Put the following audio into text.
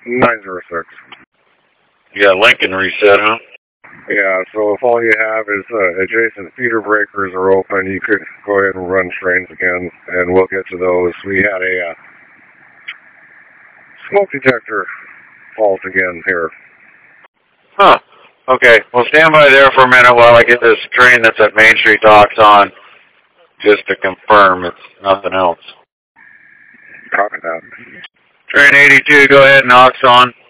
906. You got Lincoln reset, huh? Yeah, so if all you have is adjacent feeder breakers are open, you could go ahead and run trains again, and we'll get to those. We had a smoke detector fault again here. Huh. Okay, well stand by there for a minute while I get this train that's at Main Street to Oxon, just to confirm it's nothing else. Copy that. Train 82, go ahead and Oxon.